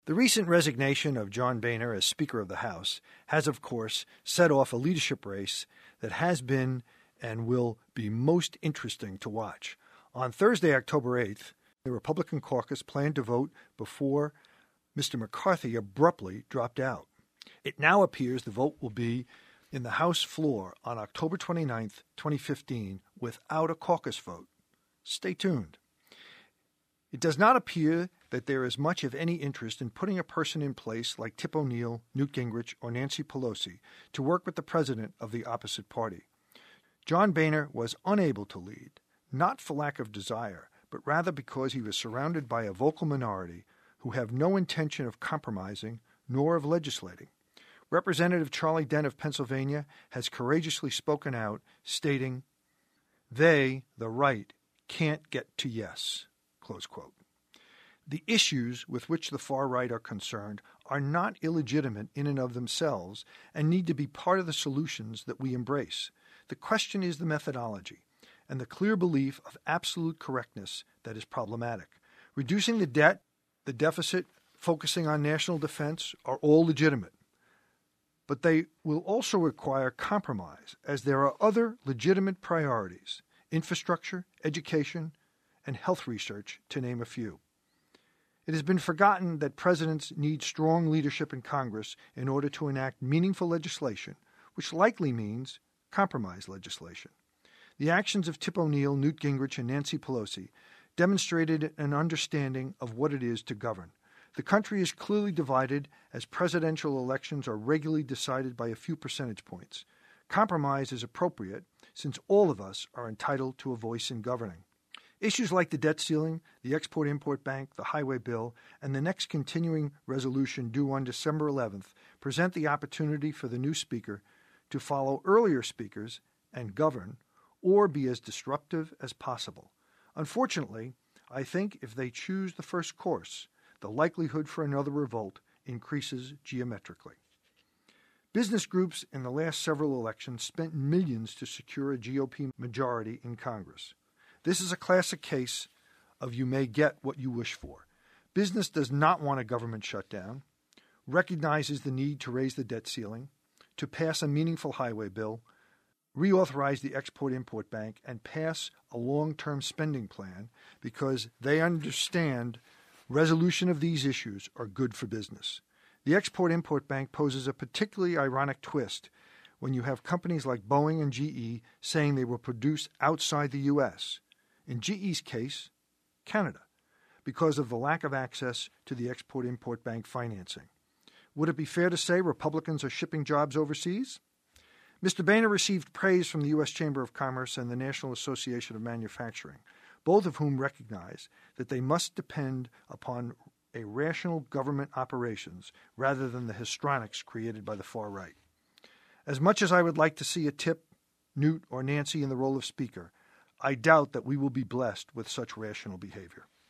The recent resignation of John Boehner as Speaker of the House has, of course, set off a leadership race that has been and will be most interesting to watch. On Thursday, October 8th, the Republican caucus planned to vote before Mr. McCarthy abruptly dropped out. It now appears the vote will be in the House floor on October 29th, 2015, without a caucus vote. Stay tuned. It does not appear that there is much of any interest in putting a person in place like Tip O'Neill, Newt Gingrich, or Nancy Pelosi to work with the president of the opposite party. John Boehner was unable to lead, not for lack of desire, but rather because he was surrounded by a vocal minority who have no intention of compromising nor of legislating. Representative Charlie Dent of Pennsylvania has courageously spoken out, stating, "They, the right, can't get to yes." Close quote. The issues with which the far right are concerned are not illegitimate in and of themselves and need to be part of the solutions that we embrace. The question is the methodology and the clear belief of absolute correctness that is problematic. Reducing the debt, the deficit, focusing on national defense are all legitimate. But they will also require compromise, as there are other legitimate priorities: infrastructure, education, and health research, to name a few. It has been forgotten that presidents need strong leadership in Congress in order to enact meaningful legislation, which likely means compromise legislation. The actions of Tip O'Neill, Newt Gingrich, and Nancy Pelosi demonstrated an understanding of what it is to govern. The country is clearly divided, as presidential elections are regularly decided by a few percentage points. Compromise is appropriate, since all of us are entitled to a voice in governing. Issues like the debt ceiling, the Export-Import Bank, the highway bill, and the next continuing resolution due on December 11th present the opportunity for the new speaker to follow earlier speakers and govern, or be as disruptive as possible. Unfortunately, I think if they choose the first course, the likelihood for another revolt increases geometrically. Business groups in the last several elections spent millions to secure a GOP majority in Congress. This is a classic case of you may get what you wish for. Business does not want a government shutdown, recognizes the need to raise the debt ceiling, to pass a meaningful highway bill, reauthorize the Export-Import Bank, and pass a long-term spending plan because they understand resolution of these issues are good for business. The Export-Import Bank poses a particularly ironic twist when you have companies like Boeing and GE saying they will produce outside the U.S., in GE's case, Canada, because of the lack of access to the Export-Import Bank financing. Would it be fair to say Republicans are shipping jobs overseas? Mr. Boehner received praise from the U.S. Chamber of Commerce and the National Association of Manufacturing, both of whom recognize that they must depend upon a rational government operations rather than the histrionics created by the far right. As much as I would like to see a Tip, Newt, or Nancy in the role of Speaker, I doubt that we will be blessed with such rational behavior.